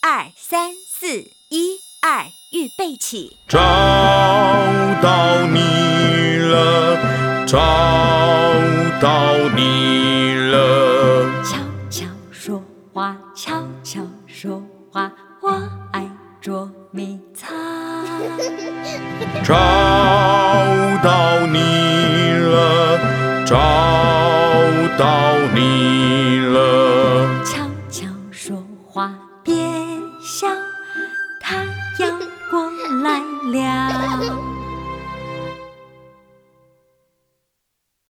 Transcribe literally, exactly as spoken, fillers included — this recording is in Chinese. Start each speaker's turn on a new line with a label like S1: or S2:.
S1: 二三四，一二，预备起。
S2: 找到你了，找到你了。
S1: 悄悄说话，悄悄说话，我爱捉迷藏。
S2: 找到你了，找到你了。
S1: 悄悄说话，别笑，太阳过来了。